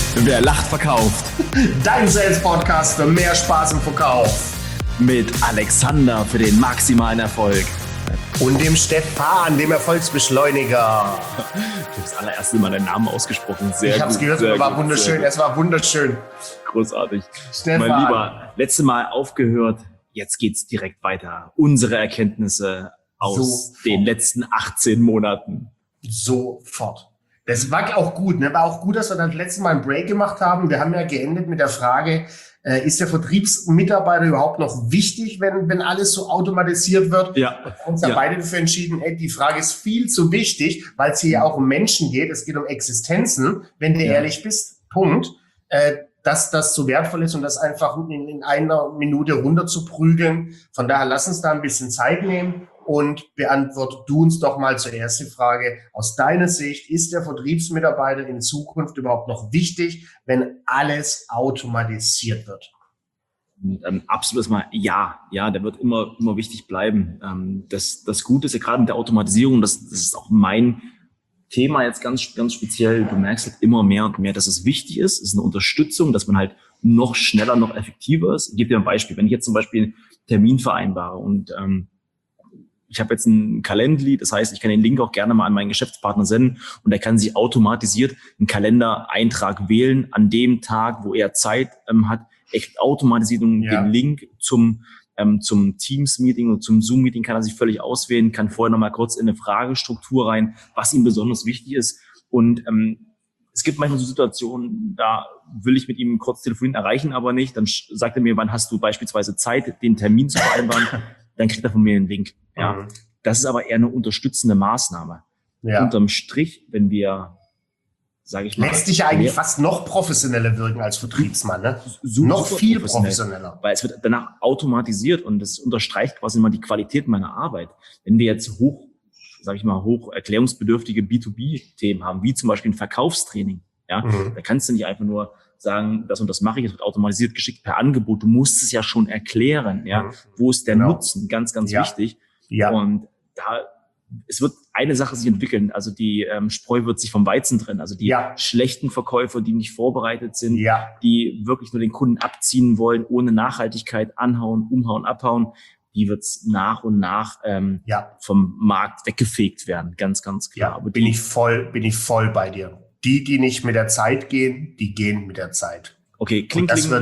Wer lacht, verkauft. Dein Sales-Podcast für mehr Spaß im Verkauf. Mit Alexander für den maximalen Erfolg. Und dem Stefan, dem Erfolgsbeschleuniger. Du hast das allererste Mal deinen Namen ausgesprochen. Sehr ich habe es gehört, es war wunderschön. Es war wunderschön. Großartig. Stefan. Mein Lieber, letztes Mal aufgehört. Jetzt geht's direkt weiter. Unsere Erkenntnisse aus den letzten 18 Monaten. Sofort. Das war auch gut, ne? War auch gut, dass wir das letzte Mal einen Break gemacht haben. Wir haben ja geendet mit der Frage, ist der Vertriebsmitarbeiter überhaupt noch wichtig, wenn alles so automatisiert wird? Ja. Wir haben uns ja beide dafür entschieden, die Frage ist viel zu wichtig, weil es hier ja auch um Menschen geht. Es geht um Existenzen, wenn du ehrlich bist. Punkt. Dass das so wertvoll ist und das einfach in einer Minute runterzuprügeln. Von daher lass uns da ein bisschen Zeit nehmen und beantwort du uns doch mal zuerst die Frage, aus deiner Sicht, ist der Vertriebsmitarbeiter in Zukunft überhaupt noch wichtig, wenn alles automatisiert wird? Absolut mal ja, der wird immer wichtig bleiben. Das Gute ist ja gerade mit der Automatisierung, das ist auch mein Thema jetzt ganz speziell. Du merkst halt immer mehr und mehr, dass es wichtig ist. Es ist eine Unterstützung, dass man halt noch schneller, noch effektiver ist. Ich gebe dir ein Beispiel. Wenn ich jetzt zum Beispiel einen Termin vereinbare und ich habe jetzt ein Calendly, das heißt, ich kann den Link auch gerne mal an meinen Geschäftspartner senden und er kann sich automatisiert einen Kalendereintrag wählen an dem Tag, wo er Zeit hat. Er kriegt automatisiert den Link zum Teams-Meeting und zum Zoom-Meeting, kann er sich völlig auswählen, kann vorher nochmal kurz in eine Fragestruktur rein, was ihm besonders wichtig ist. Und es gibt manchmal so Situationen, da will ich mit ihm kurz telefonieren, erreichen aber nicht. Dann sagt er mir, wann hast du beispielsweise Zeit, den Termin zu vereinbaren? Dann kriegt er von mir einen Link. Ja. Das ist aber eher eine unterstützende Maßnahme. Ja. Unterm Strich, wenn wir, sage ich mal, lässt dich ja eigentlich fast noch professioneller wirken als Vertriebsmann, ne? Noch viel professioneller. Weil es wird danach automatisiert und das unterstreicht quasi immer die Qualität meiner Arbeit. Wenn wir jetzt hoch erklärungsbedürftige B2B-Themen haben, wie zum Beispiel ein Verkaufstraining, da kannst du nicht einfach nur sagen, das und das mache ich, es wird automatisiert geschickt per Angebot. Du musst es ja schon erklären, wo ist der Nutzen, ganz wichtig. Ja. Und es wird eine Sache sich entwickeln, also die Spreu wird sich vom Weizen trennen, also die schlechten Verkäufer, die nicht vorbereitet sind, die wirklich nur den Kunden abziehen wollen, ohne Nachhaltigkeit, anhauen, umhauen, abhauen, die wird's nach und nach vom Markt weggefegt werden, ganz klar. Ja, aber bin ich voll bei dir. Die nicht mit der Zeit gehen, die gehen mit der Zeit. Okay, und das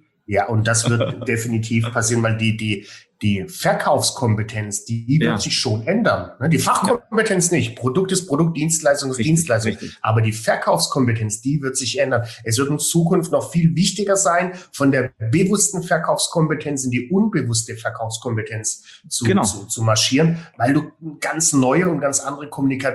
wird definitiv passieren, weil die Verkaufskompetenz, die wird sich schon ändern. Die Fachkompetenz nicht. Produkt ist Produkt, Dienstleistung ist Dienstleistung. Richtig. Aber die Verkaufskompetenz, die wird sich ändern. Es wird in Zukunft noch viel wichtiger sein, von der bewussten Verkaufskompetenz in die unbewusste Verkaufskompetenz zu marschieren, weil du ganz neue und ganz andere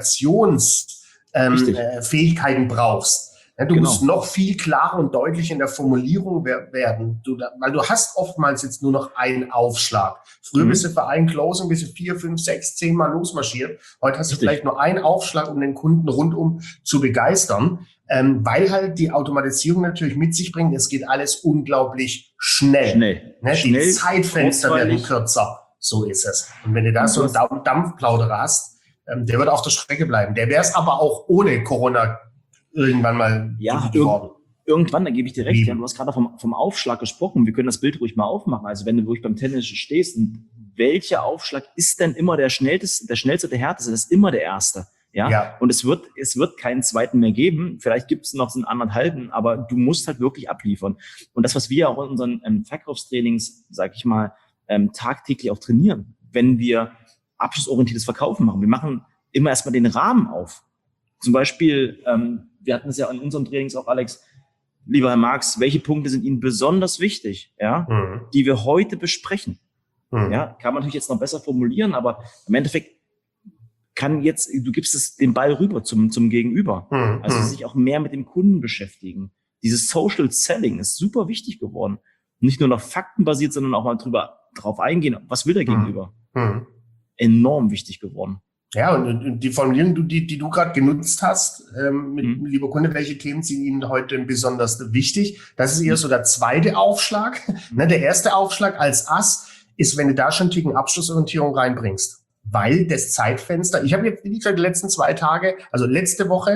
Fähigkeiten brauchst. Du musst noch viel klarer und deutlicher in der Formulierung werden, weil du hast oftmals jetzt nur noch einen Aufschlag. Früher bist du für ein Closing, bist du 4, 5, 6, 10 Mal losmarschiert. Heute hast du vielleicht nur einen Aufschlag, um den Kunden rundum zu begeistern, weil halt die Automatisierung natürlich mit sich bringt. Es geht alles unglaublich schnell. Die Zeitfenster werden kürzer. So ist es. Und wenn du da so einen Dampfplauderer hast, der wird auf der Strecke bleiben. Der wäre es aber auch ohne Corona irgendwann mal geworden. Irgendwann, da gebe ich dir recht. Du hast gerade vom Aufschlag gesprochen. Wir können das Bild ruhig mal aufmachen. Also wenn du ruhig beim Tennis stehst, welcher Aufschlag ist denn immer der schnellste, der härteste? Das ist immer der erste. Ja. Und es wird keinen zweiten mehr geben. Vielleicht gibt es noch so einen anderthalben, aber du musst halt wirklich abliefern. Und das, was wir auch in unseren Verkaufstrainings, sag ich mal, tagtäglich auch trainieren, wenn wir abschlussorientiertes Verkaufen machen. Wir machen immer erstmal den Rahmen auf. Zum Beispiel, wir hatten es ja in unseren Trainings auch, Alex, lieber Herr Marx, welche Punkte sind Ihnen besonders wichtig, die wir heute besprechen? Kann man natürlich jetzt noch besser formulieren, aber im Endeffekt du gibst den Ball rüber zum Gegenüber. Also sich auch mehr mit dem Kunden beschäftigen. Dieses Social Selling ist super wichtig geworden. Nicht nur noch faktenbasiert, sondern auch mal drauf eingehen, was will der Gegenüber? Enorm wichtig geworden. Ja, und die Formulierung, die du gerade genutzt hast, lieber Kunde, welche Themen sind Ihnen heute besonders wichtig? Das ist eher so der zweite Aufschlag. Der erste Aufschlag als Ass ist, wenn du da schon einen Ticken Abschlussorientierung reinbringst. Weil das Zeitfenster, ich habe jetzt, wie gesagt, die letzten 2 Tage, also letzte Woche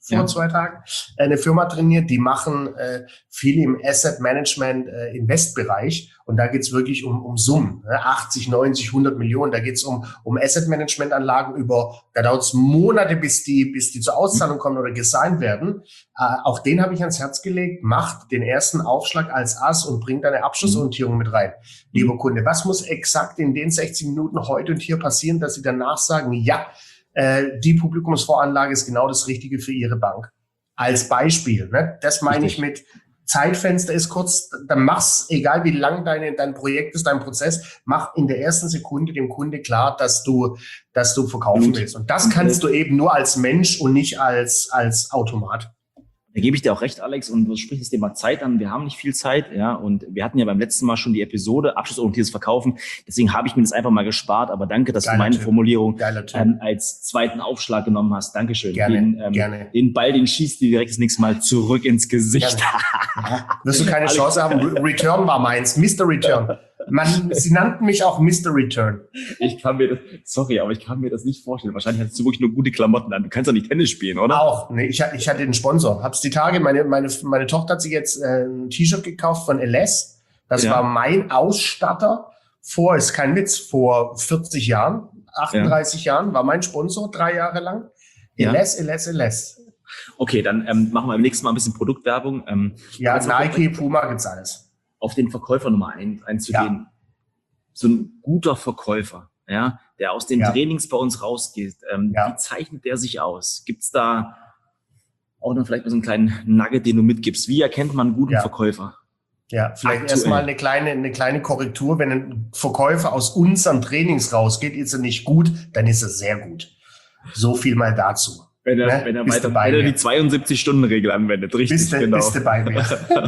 vor 2 Tagen, eine Firma trainiert, die machen viel im Asset Management Investbereich und da geht's wirklich um Summen, 80, 90, 100 Millionen, da geht's um Asset Management Anlagen da dauert's Monate, bis die zur Auszahlung kommen oder gesigned werden. Auch den habe ich ans Herz gelegt, macht den ersten Aufschlag als Ass und bringt eine Abschlussorientierung mit rein. Lieber Kunde, was muss exakt in den 60 Minuten heute und hier passieren, dass Sie danach sagen, ja, die Publikumsvoranlage ist genau das Richtige für Ihre Bank. Als Beispiel. Ne? Das meine ich mit Zeitfenster ist kurz, dann mach's, egal wie lang dein Projekt ist, dein Prozess, mach in der ersten Sekunde dem Kunde klar, dass du verkaufen willst. Und das kannst du eben nur als Mensch und nicht als Automat. Da gebe ich dir auch recht, Alex, und du sprichst das Thema Zeit an. Wir haben nicht viel Zeit, ja, und wir hatten ja beim letzten Mal schon die Episode abschlussorientiertes Verkaufen. Deswegen habe ich mir das einfach mal gespart. Aber danke, dass du meine Formulierung als zweiten Aufschlag genommen hast. Dankeschön. Gerne. Den Ball, den schießt dir direkt das nächste Mal zurück ins Gesicht. Wirst du keine Chance haben. Return war meins. Mr. Return. Sie nannten mich auch Mr. Return. Ich kann mir das nicht vorstellen. Wahrscheinlich hast du wirklich nur gute Klamotten an. Du kannst doch nicht Tennis spielen, oder? Auch. Nee, ich hatte den Sponsor. Hab's die Tage, meine Tochter hat sich jetzt ein T-Shirt gekauft von LS. Das war mein Ausstatter ist kein Witz, vor 40 Jahren, 38 Jahren, war mein Sponsor 3 Jahre lang. LS. Okay, dann machen wir beim nächsten Mal ein bisschen Produktwerbung. Nike, Puma, gibt's alles. Auf den Verkäufer Nummer 1 einzugehen. So ein guter Verkäufer, ja, der aus den Trainings bei uns rausgeht. Wie zeichnet der sich aus? Gibt's da auch noch vielleicht mal so einen kleinen Nugget, den du mitgibst? Wie erkennt man einen guten Verkäufer? Ja, vielleicht erstmal eine kleine Korrektur. Wenn ein Verkäufer aus unseren Trainings rausgeht, ist er nicht gut, dann ist er sehr gut. So viel mal dazu. Wenn er die 72-Stunden-Regel anwendet, richtig, genau. Bist du bei mir.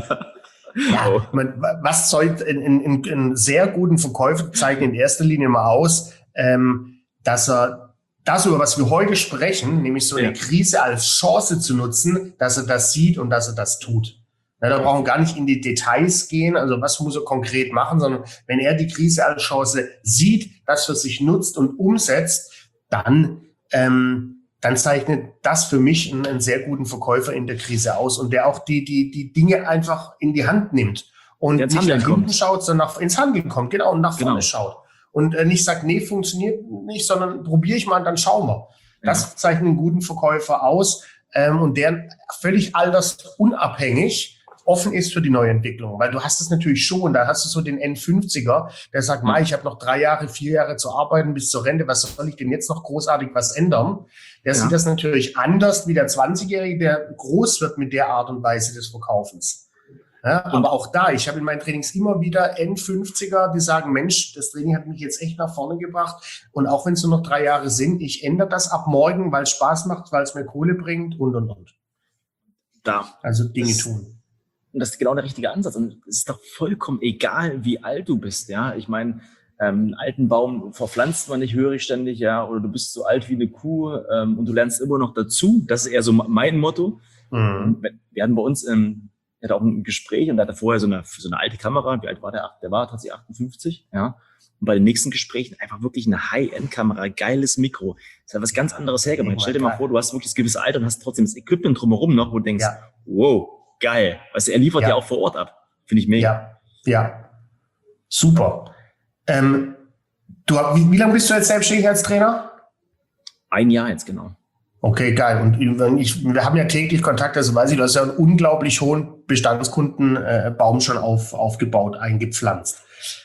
Ja, was zeugt in sehr guten Verkäufer zeigen in erster Linie mal aus, dass er das, über was wir heute sprechen, nämlich so eine Krise als Chance zu nutzen, dass er das sieht und dass er das tut. Ja, da brauchen wir gar nicht in die Details gehen, also was muss er konkret machen, sondern wenn er die Krise als Chance sieht, das für sich nutzt und umsetzt, dann zeichnet das für mich einen sehr guten Verkäufer in der Krise aus und der auch die Dinge einfach in die Hand nimmt und nicht nach hinten schaut, sondern ins Handeln kommt, genau, und nach vorne schaut. Und nicht sagt, nee, funktioniert nicht, sondern probiere ich mal und dann schauen wir. Das zeichnet einen guten Verkäufer aus und der völlig altersunabhängig offen ist für die neue Entwicklung. Weil du hast es natürlich schon, da hast du so den N50er, der sagt, ich habe noch 3 Jahre, 4 Jahre zu arbeiten bis zur Rente, was soll ich denn jetzt noch großartig was ändern? Der sieht das natürlich anders wie der 20-Jährige, der groß wird mit der Art und Weise des Verkaufens. Ja, aber auch da, ich habe in meinen Trainings immer wieder N50er, die sagen, Mensch, das Training hat mich jetzt echt nach vorne gebracht. Und auch wenn es nur noch 3 Jahre sind, ich ändere das ab morgen, weil es Spaß macht, weil es mir Kohle bringt und. Also Dinge tun. Und das ist genau der richtige Ansatz. Und es ist doch vollkommen egal, wie alt du bist, ja. Ich meine, einen alten Baum verpflanzt man nicht hörig ständig, ja, oder du bist so alt wie eine Kuh und du lernst immer noch dazu. Das ist eher so mein Motto. Wir hatten bei uns, er hatte auch ein Gespräch und er hatte vorher so eine alte Kamera. Wie alt war der? Der war tatsächlich 58, ja. Und bei den nächsten Gesprächen einfach wirklich eine High-End-Kamera, geiles Mikro. Das hat was ganz anderes hergemacht. Stell dir mal vor, du hast wirklich das gewisse Alter und hast trotzdem das Equipment drumherum noch, wo du denkst, wow, geil. Weißt du, er liefert ja auch vor Ort ab. Finde ich mega. Ja. Super. Wie lange bist du jetzt selbstständig als Trainer? 1 Jahr jetzt, genau. Okay, geil. Und wir haben ja täglich Kontakt, also weiß ich, du hast ja einen unglaublich hohen Bestandskundenbaum schon aufgebaut, eingepflanzt.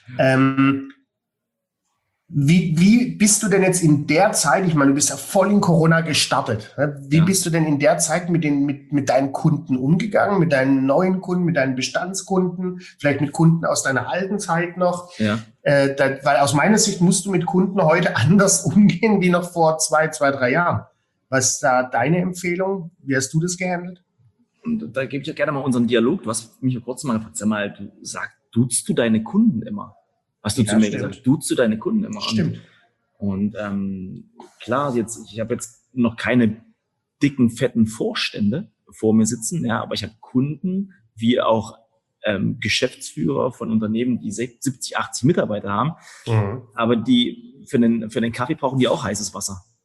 Wie bist du denn jetzt in der Zeit, ich meine, du bist ja voll in Corona gestartet. Wie bist du denn in der Zeit mit deinen Kunden umgegangen, mit deinen neuen Kunden, mit deinen Bestandskunden, vielleicht mit Kunden aus deiner alten Zeit noch? Ja. Weil aus meiner Sicht musst du mit Kunden heute anders umgehen wie noch vor 2, 3 Jahren. Was ist da deine Empfehlung? Wie hast du das gehandelt? Und da gebe ich ja gerne mal unseren Dialog. Du hast mich kurz mal gefragt, sag mal, duzt du deine Kunden immer? Hast du zu mir gesagt, duzt du deine Kunden immer? Stimmt. Und klar, ich habe jetzt noch keine dicken, fetten Vorstände vor mir sitzen, ja, aber ich habe Kunden, wie auch Geschäftsführer von Unternehmen, die 70, 80 Mitarbeiter haben, aber die für den Kaffee brauchen die auch heißes Wasser.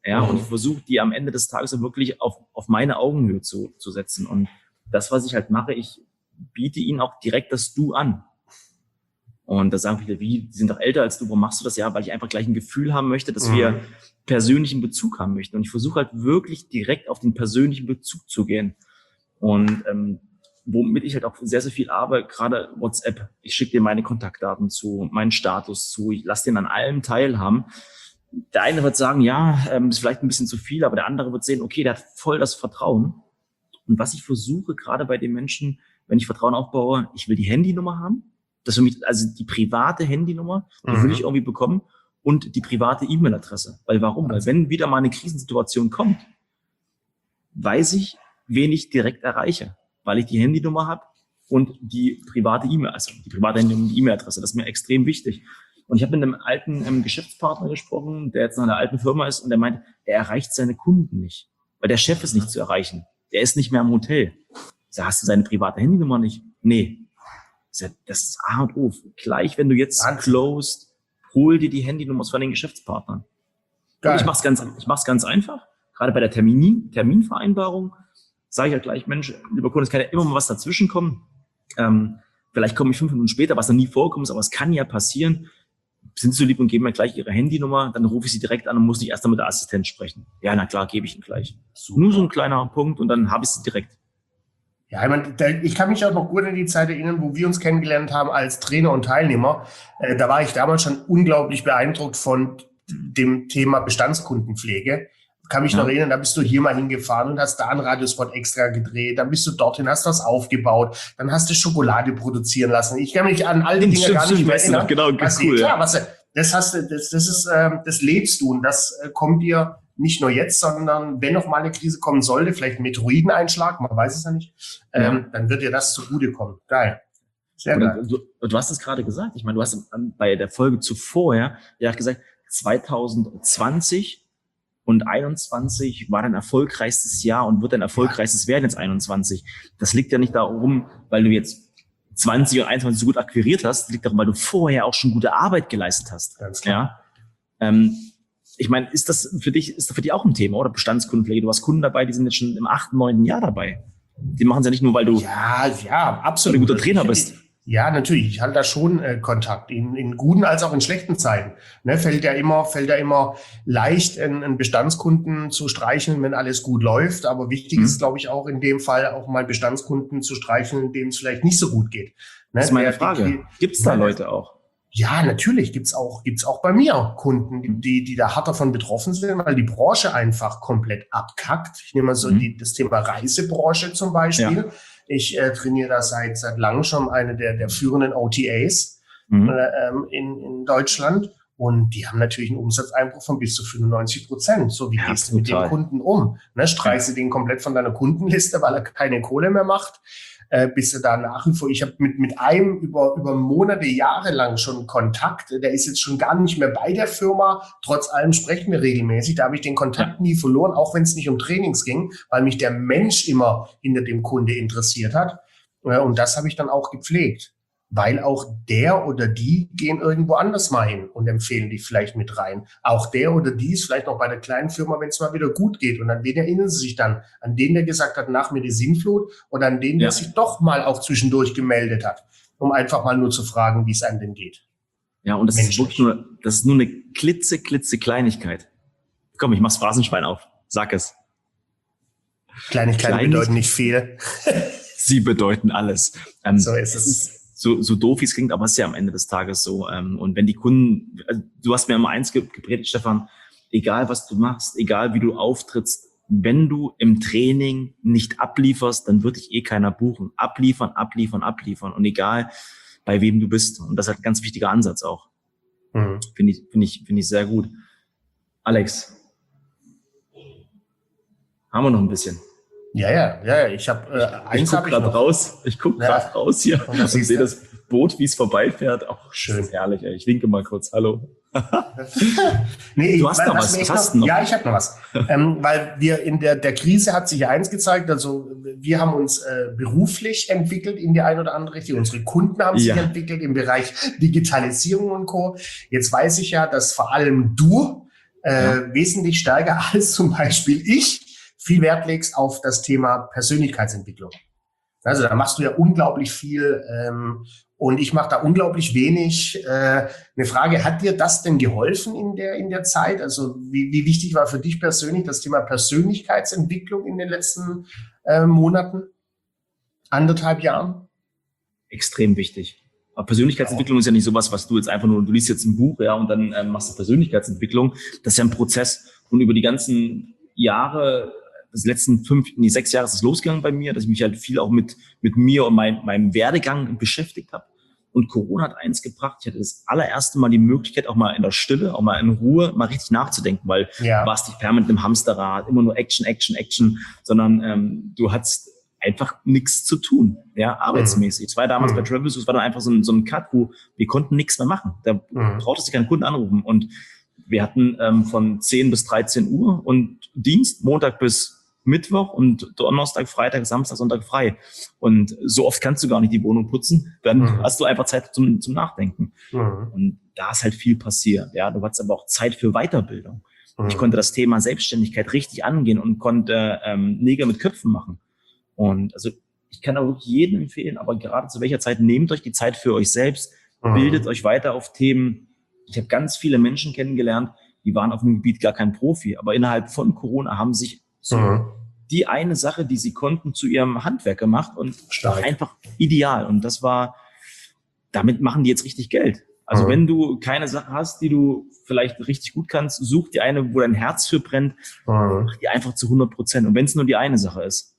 Ja, und ich versuche, die am Ende des Tages wirklich auf meine Augenhöhe zu setzen. Und das, was ich halt mache, ich biete ihnen auch direkt das Du an. Und da sagen viele, die sind doch älter als du, warum machst du das? Ja, weil ich einfach gleich ein Gefühl haben möchte, dass wir persönlichen Bezug haben möchten. Und ich versuche halt wirklich direkt auf den persönlichen Bezug zu gehen. Und womit ich halt auch sehr, sehr viel arbeite, gerade WhatsApp. Ich schicke dir meine Kontaktdaten zu, meinen Status zu, ich lasse den an allem teilhaben. Der eine wird sagen, ja, ist vielleicht ein bisschen zu viel, aber der andere wird sehen, okay, der hat voll das Vertrauen. Und was ich versuche, gerade bei den Menschen, wenn ich Vertrauen aufbaue, ich will die Handynummer haben. Das für mich, also die private Handynummer, die will ich irgendwie bekommen und die private E-Mail-Adresse. Weil warum? Weil wenn wieder mal eine Krisensituation kommt, weiß ich, wen ich direkt erreiche, weil ich die Handynummer habe und die private E-Mail, also die private E-Mail-Adresse. Das ist mir extrem wichtig. Und ich habe mit einem alten Geschäftspartner gesprochen, der jetzt noch in einer alten Firma ist und der meint, er erreicht seine Kunden nicht, weil der Chef ist nicht zu erreichen. Der ist nicht mehr im Hotel. Ich sag, hast du seine private Handynummer nicht? Nee. Das ist A und O. Gleich, wenn du jetzt closed, hol dir die Handynummer von den Geschäftspartnern. Und ich mach's ganz einfach. Gerade bei der Terminvereinbarung sage ich ja gleich, Mensch, lieber Kunde, es kann ja immer mal was dazwischen kommen. Vielleicht komme ich 5 Minuten später, was noch nie vorkommt, aber es kann ja passieren. Sind Sie so lieb und geben mir gleich Ihre Handynummer, dann rufe ich Sie direkt an und muss nicht erst mit der Assistenz sprechen. Ja, na klar, gebe ich Ihnen gleich. Super. Nur so ein kleiner Punkt und dann habe ich Sie direkt. Ja, ich kann mich auch noch gut an die Zeit erinnern, wo wir uns kennengelernt haben als Trainer und Teilnehmer. Da war ich damals schon unglaublich beeindruckt von dem Thema Bestandskundenpflege. Kann mich noch erinnern, da bist du hier mal hingefahren und hast da einen Radiospot extra gedreht, dann bist du dorthin, hast was aufgebaut, dann hast du Schokolade produzieren lassen. Ich kann mich an all die Dinge gar nicht mehr erinnern. Genau, cool. Klar, das lebst du und das kommt dir nicht nur jetzt, sondern wenn noch mal eine Krise kommen sollte, vielleicht ein Meteoriteneinschlag, man weiß es ja nicht, dann wird dir das zugutekommen. Geil. Sehr geil. Du hast es gerade gesagt. Ich meine, du hast bei der Folge zuvor ja gesagt, 2020 und 21 war dein erfolgreichstes Jahr und wird dein erfolgreichstes werden jetzt 21. Das liegt ja nicht darum, weil du jetzt 20 und 21 so gut akquiriert hast, das liegt darum, weil du vorher auch schon gute Arbeit geleistet hast. Ganz klar. Ja. Ich meine, ist das für dich auch ein Thema, oder Bestandskundenpflege? Du hast Kunden dabei, die sind jetzt schon im 8., 9. Jahr dabei. Die machen es ja nicht nur, weil du absolut ein guter Trainer bist. Ja, natürlich. Ich halte da schon Kontakt in guten als auch in schlechten Zeiten. Ne, fällt ja immer leicht, einen Bestandskunden zu streicheln, wenn alles gut läuft. Aber wichtig ist, glaube ich, auch in dem Fall auch mal Bestandskunden zu streicheln, denen es vielleicht nicht so gut geht. Ne, das ist meine Frage. Gibt es da Leute auch? Ja, natürlich gibt's auch bei mir Kunden, die da hart davon betroffen sind, weil die Branche einfach komplett abkackt. Ich nehme mal so das Thema Reisebranche zum Beispiel. Ja. Ich trainiere da seit langem schon eine der führenden OTAs in Deutschland. Und die haben natürlich einen Umsatzeinbruch von bis zu 95%. So, wie gehst du mit dem Kunden um? Ne, streichst du den komplett von deiner Kundenliste, weil er keine Kohle mehr macht? Bist du da nach wie vor? Ich habe mit einem über Monate, Jahre lang schon Kontakt. Der ist jetzt schon gar nicht mehr bei der Firma. Trotz allem sprechen wir regelmäßig. Da habe ich den Kontakt nie verloren, auch wenn es nicht um Trainings ging, weil mich der Mensch immer hinter dem Kunde interessiert hat. Und das habe ich dann auch gepflegt. Weil auch der oder die gehen irgendwo anders mal hin und empfehlen dich vielleicht mit rein. Auch der oder die ist vielleicht noch bei der kleinen Firma, wenn es mal wieder gut geht. Und an wen erinnern sie sich dann? An den, der gesagt hat, nach mir die Sinnflut, oder an den, der sich doch mal auch zwischendurch gemeldet hat, um einfach mal nur zu fragen, wie es einem denn geht. Ja, und das ist wirklich nur eine Klitzekleinigkeit. Komm, ich mach's Phrasenschwein auf. Sag es. Kleinigkeiten bedeuten nicht viel. Sie bedeuten alles. So ist es. So doof wie es klingt, aber es ist ja am Ende des Tages so. Und wenn die Kunden, also du hast mir immer eins gepredigt, Stefan, egal was du machst, egal wie du auftrittst, wenn du im Training nicht ablieferst, dann wird dich keiner buchen. Abliefern. Und egal, bei wem du bist. Und das ist halt ein ganz wichtiger Ansatz auch. Finde ich sehr gut. Alex, haben wir noch ein bisschen? Ja. Ich gucke gerade raus. Ich gucke gerade raus hier und sehe das Boot, wie es vorbeifährt. Auch schön herrlich. Ey. Ich winke mal kurz. Hallo. Nee, du hast noch was. Was hast du noch? Ja, ich habe noch was. Weil wir in der Krise hat sich ja eins gezeigt. Also wir haben uns beruflich entwickelt in die eine oder andere Richtung. Unsere Kunden haben sich entwickelt im Bereich Digitalisierung und Co. Jetzt weiß ich ja, dass vor allem du wesentlich stärker als zum Beispiel ich viel Wert legst auf das Thema Persönlichkeitsentwicklung. Also da machst du ja unglaublich viel und ich mache da unglaublich wenig. Eine Frage, hat dir das denn geholfen in der Zeit? Also wie wichtig war für dich persönlich das Thema Persönlichkeitsentwicklung in den letzten Monaten, 1,5 Jahren? Extrem wichtig. Aber Persönlichkeitsentwicklung ist ja nicht sowas, was du jetzt einfach nur, du liest jetzt ein Buch, ja, und dann machst du Persönlichkeitsentwicklung. Das ist ja ein Prozess. Und über die ganzen Jahre, das letzten 6 Jahre ist es losgegangen bei mir, dass ich mich halt viel auch mit mir und meinem Werdegang beschäftigt habe. Und Corona hat eins gebracht, ich hatte das allererste Mal die Möglichkeit, auch mal in der Stille, auch mal in Ruhe, mal richtig nachzudenken, weil du warst nicht permanent im Hamsterrad, immer nur Action, Action, Action, sondern du hattest einfach nichts zu tun, ja, arbeitsmäßig. Es war damals bei Travelzoo, es war dann einfach so ein Cut, wo wir konnten nichts mehr machen. Da brauchtest du keinen Kunden anrufen. Und wir hatten von 10 bis 13 Uhr und Dienst, Montag bis Mittwoch und Donnerstag, Freitag, Samstag, Sonntag frei. Und so oft kannst du gar nicht die Wohnung putzen. Dann hast du einfach Zeit zum Nachdenken. Und da ist halt viel passiert. Ja, du hattest aber auch Zeit für Weiterbildung. Ich konnte das Thema Selbstständigkeit richtig angehen und konnte Nägel mit Köpfen machen. Und also ich kann auch wirklich jedem empfehlen, aber gerade zu welcher Zeit, nehmt euch die Zeit für euch selbst, bildet euch weiter auf Themen. Ich habe ganz viele Menschen kennengelernt, die waren auf dem Gebiet gar kein Profi, aber innerhalb von Corona haben sich so die eine Sache, die sie konnten, zu ihrem Handwerk gemacht und einfach ideal. Und das war, damit machen die jetzt richtig Geld. Also wenn du keine Sache hast, die du vielleicht richtig gut kannst, such dir eine, wo dein Herz für brennt, mach die einfach zu 100%. Und wenn es nur die eine Sache ist.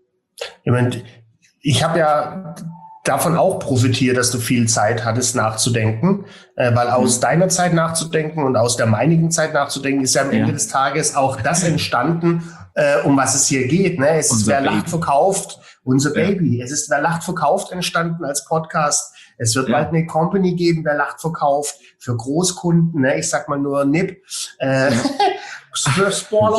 Ich habe ja davon auch profitiert, dass du viel Zeit hattest nachzudenken, weil aus deiner Zeit nachzudenken und aus der meinigen Zeit nachzudenken ist ja am Ende des Tages auch das entstanden, um was es hier geht. Ne? Es ist Wer lacht verkauft, unser Baby. Es ist Wer lacht verkauft entstanden als Podcast. Es wird bald eine Company geben, Wer lacht verkauft, für Großkunden. Ne? Ich sag mal nur NIP. Spoiler.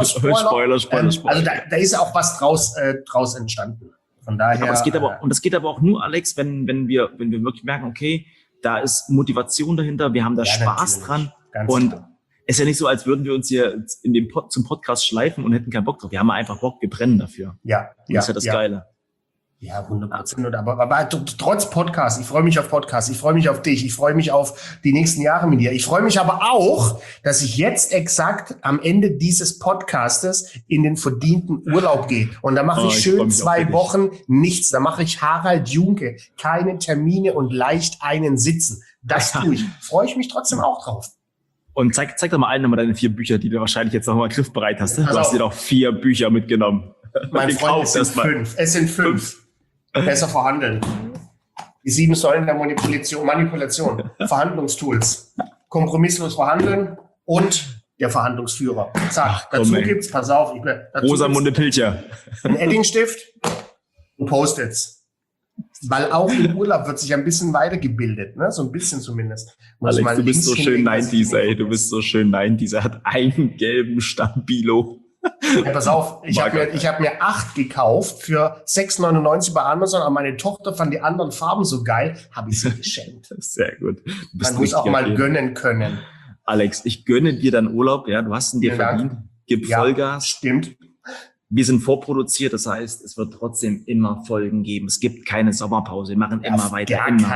Also da ist auch was draus entstanden. Von daher. Aber es geht aber auch nur, Alex, wenn wir wirklich merken, okay, da ist Motivation dahinter, wir haben da Spaß dran. Und es ist ja nicht so, als würden wir uns hier zum Podcast schleifen und hätten keinen Bock drauf. Wir haben einfach Bock, wir brennen dafür. Ja. Und das ist ja das Geile. Ja, 100%. Aber trotz Podcast, ich freue mich auf Podcast, ich freue mich auf dich, ich freue mich auf die nächsten Jahre mit dir. Ich freue mich aber auch, dass ich jetzt exakt am Ende dieses Podcastes in den verdienten Urlaub gehe. Und da mache ich schön 2 Wochen nichts. Da mache ich Harald Junke, keine Termine und leicht einen sitzen. Das tue ich. Freue ich mich trotzdem auch drauf. Und zeig doch mal allen nochmal deine 4 Bücher, die du wahrscheinlich jetzt nochmal griffbereit hast. Du hast dir doch 4 Bücher mitgenommen. Mein Freund, es sind 5. Es sind 5. Besser verhandeln. Die 7 Säulen der Manipulation. Verhandlungstools. Kompromisslos verhandeln und der Verhandlungsführer. Zack, dazu gibt's, pass auf. Rosamunde Pilcher. Ein Eddingstift und Post-its. Weil auch im Urlaub wird sich ein bisschen weitergebildet, ne? So ein bisschen zumindest. Alex, du bist so schön 90s, ey. Du bist so schön 90s. Er hat einen gelben Stabilo. Ja, pass auf, ich hab mir 8 gekauft für 6,99 bei Amazon, aber meine Tochter fand die anderen Farben so geil, habe ich sie geschenkt. Sehr gut. Man muss auch mal gönnen können. Alex, ich gönne dir deinen Urlaub, ja, du hast ihn dir verdient. Gib Vollgas. Stimmt. Wir sind vorproduziert, das heißt, es wird trotzdem immer Folgen geben. Es gibt keine Sommerpause, wir machen immer weiter.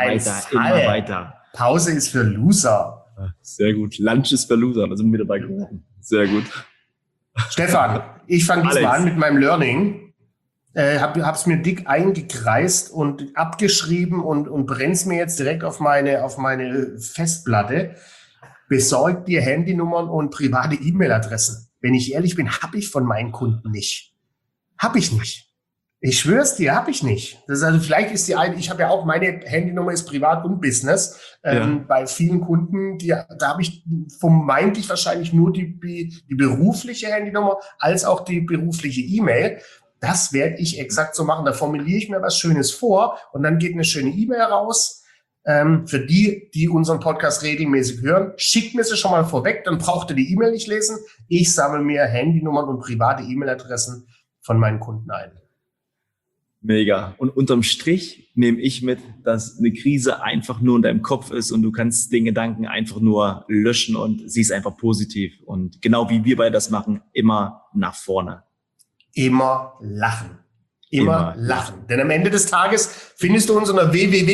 Pause ist für Loser. Sehr gut. Lunch ist für Loser, da sind wir dabei geworden. Sehr gut. Stefan, ich fange diesmal an mit meinem Learning. Hab's mir dick eingekreist und abgeschrieben und brenn's mir jetzt direkt auf meine Festplatte. Besorg dir Handynummern und private E-Mail-Adressen. Wenn ich ehrlich bin, habe ich von meinen Kunden nicht. Habe ich nicht. Ich schwör's dir, habe ich nicht. Das ist also vielleicht ist ich habe ja auch, meine Handynummer ist privat und Business. Bei vielen Kunden, da habe ich vermeintlich wahrscheinlich nur die berufliche Handynummer als auch die berufliche E-Mail. Das werde ich exakt so machen. Da formuliere ich mir was Schönes vor und dann geht eine schöne E-Mail raus. Für die unseren Podcast regelmäßig hören, schickt mir sie schon mal vorweg, dann braucht ihr die E-Mail nicht lesen. Ich sammle mir Handynummern und private E-Mail-Adressen von meinen Kunden ein. Mega. Und unterm Strich nehme ich mit, dass eine Krise einfach nur in deinem Kopf ist und du kannst den Gedanken einfach nur löschen und siehst einfach positiv. Und genau wie wir beide das machen, immer nach vorne. Immer lachen. Immer lachen. Denn am Ende des Tages findest du uns unter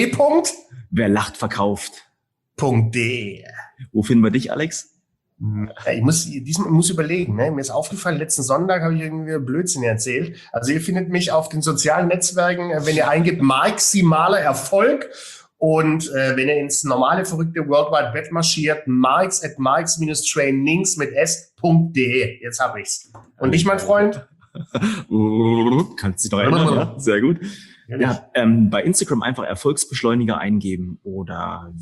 www.werlachtverkauft.de. Wo finden wir dich, Alex? Ich muss überlegen, ne? Mir ist aufgefallen, letzten Sonntag habe ich irgendwie Blödsinn erzählt. Also ihr findet mich auf den sozialen Netzwerken, wenn ihr eingibt, maximaler Erfolg. Und wenn ihr ins normale, verrückte World Wide Web marschiert, marx@marx-trainings mit s.de. Jetzt habe ich's. Und ich, mein Freund? Kannst dich noch erinnern, ja? Sehr gut. Ja, bei Instagram einfach Erfolgsbeschleuniger eingeben oder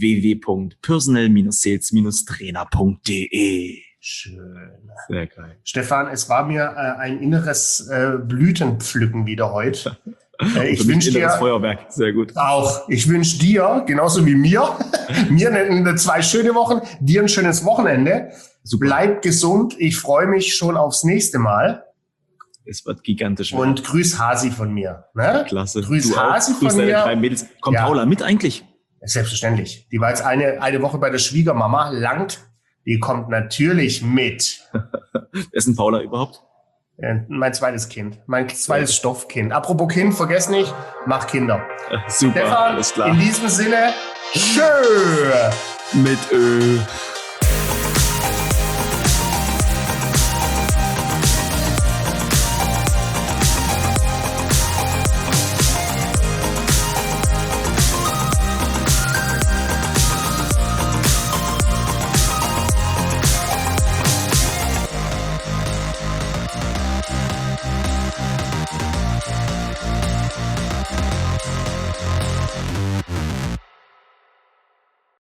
www.personal-sales-trainer.de. Schön. Sehr geil. Stefan, es war mir ein inneres Blütenpflücken wieder heute. Ich wünsche dir Feuerwerk. Sehr gut. Auch. Ich wünsche dir, genauso wie mir 2 schöne Wochen, dir ein schönes Wochenende. Super. Bleib gesund. Ich freue mich schon aufs nächste Mal. Es wird gigantisch. Und grüß Hasi von mir. Ne? Klasse. Grüß Hasi von mir. Deine 3 Mädels. Kommt Paula mit eigentlich? Selbstverständlich. Die war jetzt eine Woche bei der Schwiegermama. Langt. Die kommt natürlich mit. Wer ist denn Paula überhaupt? Mein zweites Kind. Mein zweites Stoffkind. Apropos Kind, vergesst nicht, mach Kinder. Super, Stefan, alles klar. In diesem Sinne, schön. Mit Ö.